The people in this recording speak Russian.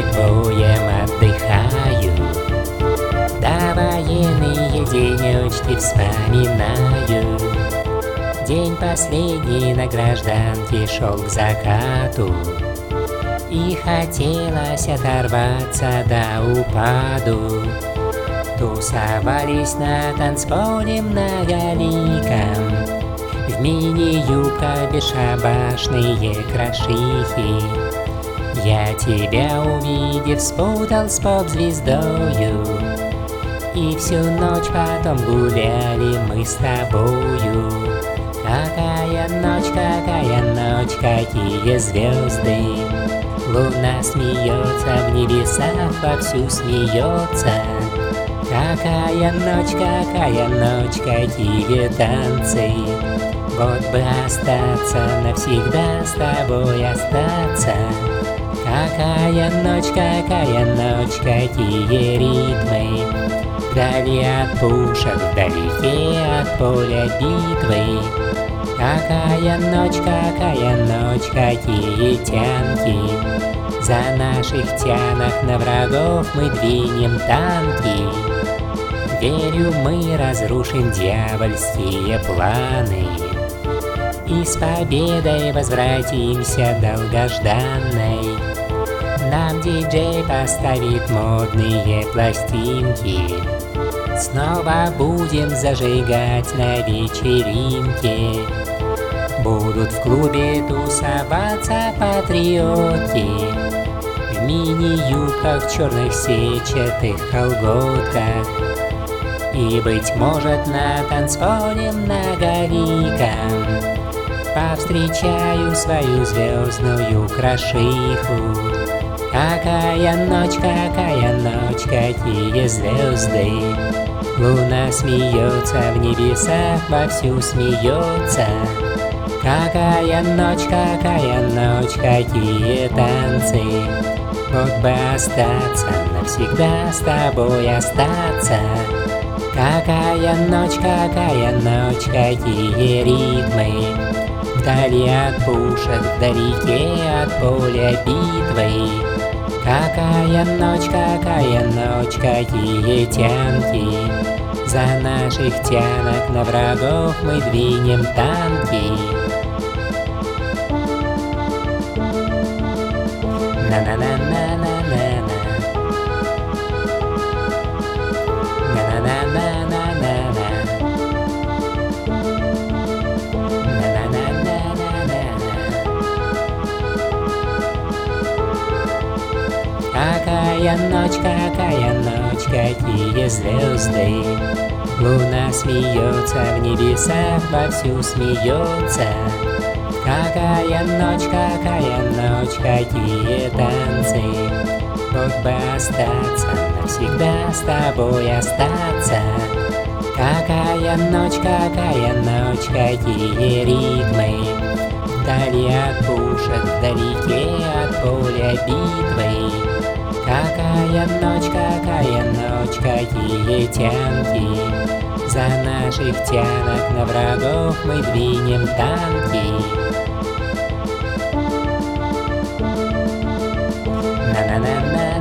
двоем отдыхаю. Да военные денечки вспоминаю. День последний на гражданке шел к закату, и хотелось оторваться до упаду. Тусовались на танцполе многоликом, в мини-юбках бесшабашные крошихи. Я тебя увидев спутал с поп-звездою, и всю ночь потом гуляли мы с тобою. Какая ночь, какие звезды! Луна смеется, в небесах вовсю смеется. Какая ночь, какие танцы! Вот бы остаться, навсегда с тобой остаться. Какая ночь, какие ритмы! Вдали от пушек, вдалеке от поля битвы. Какая ночь, какие тянки! За наших тянок на врагов мы двинем танки. Верю, мы разрушим дьявольские планы и с победой возвратимся долгожданной. Нам диджей поставит модные пластинки. Снова будем зажигать на вечеринке. Будут в клубе тусоваться патриоты в мини-юбках, в черных сетчатых колготках. И, быть может, на танцполе многоликом повстречаю свою звездную крошиху. Какая ночь, какие звезды! Луна смеется, в небесах вовсю смеется. Какая ночь, какие танцы! Вот бы остаться, навсегда с тобой остаться. Какая ночь, какие ритмы! Вдали от пушек, вдалеке от поля битвы. Какая ночь, какие тянки! За наших тянок на врагов мы двинем танки. На-на-на-на-на-на-на. На-на-на-на-на-на-на. Какая ночь, какие звезды! Луна смеется, в небесах вовсю смеется. Какая ночь, какие танцы! Вот бы остаться, навсегда с тобой остаться. Какая ночь, какие ритмы! Вдали от пушек, вдалеке от поля битвы. Какая ночь, какие тянки! За наших тянок на врагов мы двинем танки. На-на-на-на.